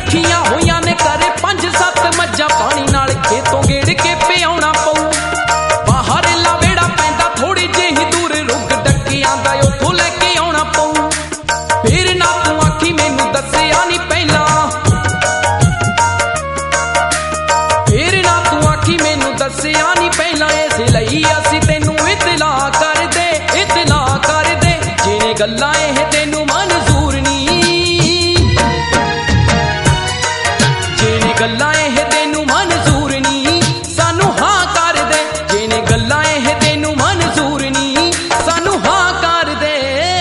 रखियां होइयां ने करे 5-7 मज्जां पानी नाल खेतों गेड़ के पियाउणा पऊ बाहर लावेड़ा पैंदा थोड़ी जेही दूर रुग डकियां दा उथों लैके आउणा पऊ फिर ना तू आखी मैनू दस्सिया नहीं पहला फिर ना तू आखी मैनू दस्सिया नहीं पहला इस लई असीं तैनू इतला कर दे जिहड़े गल्लां इह तैनू मंजूर नहीं जिहड़े गल्लां इह तैनू मंजूर नहीं सानू हाँ कर दे जिहड़े गल्लां इह तैनू मंजूर नहीं सानू हाँ कर दे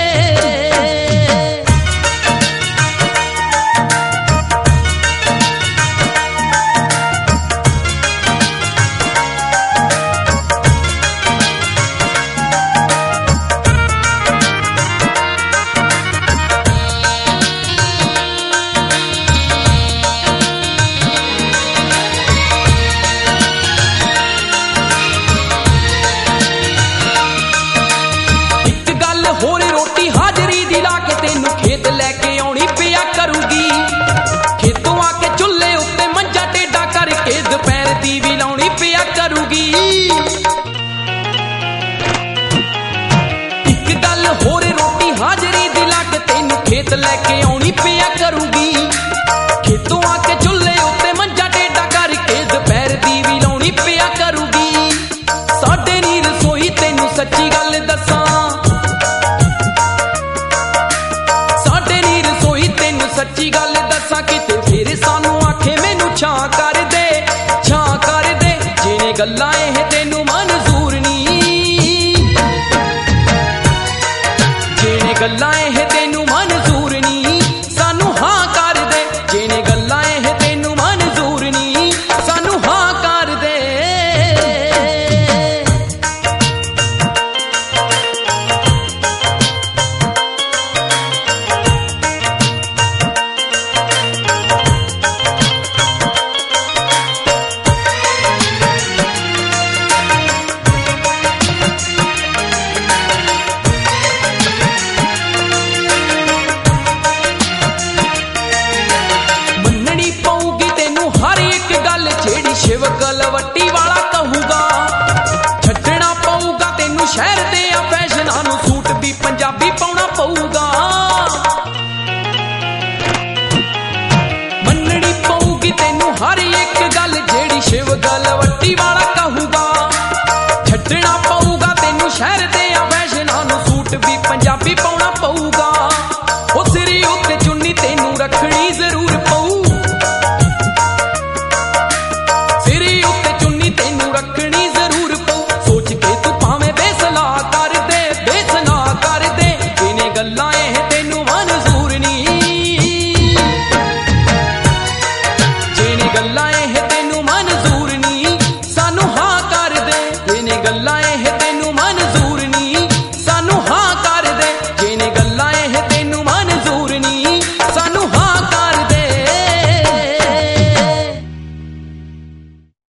होर रोटी हाजरी दी ला के तेनू खेत लैके आउणी पिया करूगी खेतों आके चुल्हे उत्ते मंजा टेढ़ा करके दोपहर दी भी लाउणी पिया करूगी एक गल होर रोटी हाजरी दी ला के तेनू खेत लैके आउणी पिया करूगी खेतों आके चुल्हे उत्ते मंजा टेढ़ा करके दोपहर दी भी लाउणी पिया करूगी साडे नी रसोई तेनू सच्ची गल दसां सच्ची गल दसा किते फिर सानू आखे मैनू छां कर दे जिहड़े गल्लां इह तैनू मंजूर नहीं जिहड़े गल्लां इह तैनू मंजूर नहीं सानू हाँ कर दे जिहड़े गल्लां इह तैनू मंजूर नहीं सानू हाँ कर दे शिव गलवट्टी वाला कहूगा छड्डना पऊगा तेनू शहर दे फैशनां नूं सूट भी पंजाबी पाउणा पऊगा मननी पऊगी तेनू हर एक गल जेड़ी शिव गलवट्टी वाला